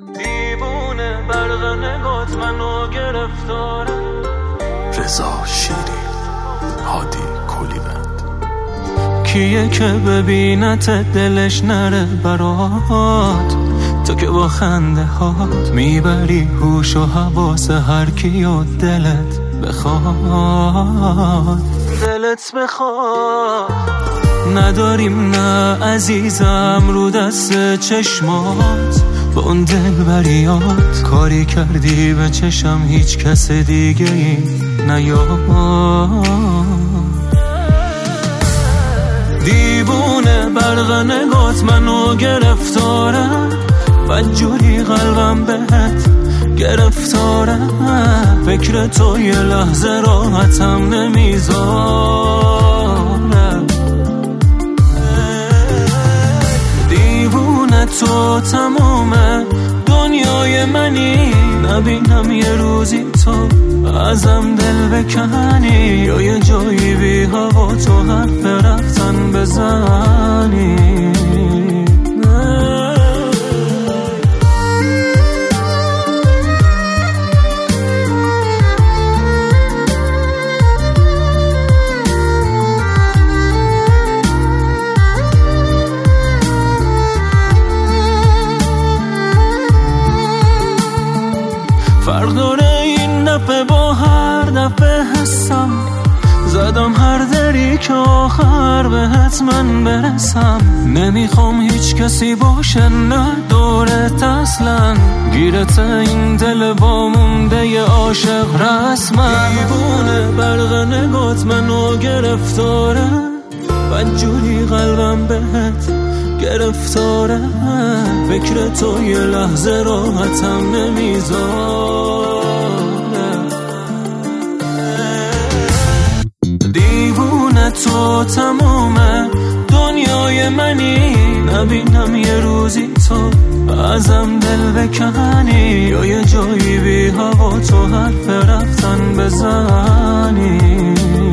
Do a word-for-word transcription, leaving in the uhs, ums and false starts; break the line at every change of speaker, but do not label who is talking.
دیوونه برق نگات منو گرفتاره.
رضا شیری، هادی کلیوند.
کیه که ببینت دلش نره برات، تو که با خنده هات میبری هوش و حواس هر کی و دلت بخواد. دلت بخواد نداریم نه عزیزم، رو دست چشمات با اون دل بریات کاری کردی به چشم هیچ کس دیگه ای نیاد. دیوونه برق نگات منو گرفتاره، بدجوری قلبم بهت گرفتاره. فکر تو یه لحظه راحتم نمیذاره. دیوونه تو تموم دنیای منی، نبینم یه روزی تو ازم دل بکنی، یا یه جایی بی هوا تو حرف رفتن بزنی. فرق داره این دفعه با هر دفعه حسم، زدم هر دری که آخر بهت من برسم. نمیخوام هیچ کسی باشه نه دورت اصلا، گیرت این دل با مونده ی عاشق رسمم. دیوونه برق نگات منو گرفتاره، بدجوری قلبم بهت گرفتاره. فکر تو یه لحظه راحتم نمیذاره. دیوونه تو تموم دنیای منی، نبینم یه روزی تو ازم دل بکنی، یا یه جایی بی هوا تو حرف رفتن بزنی.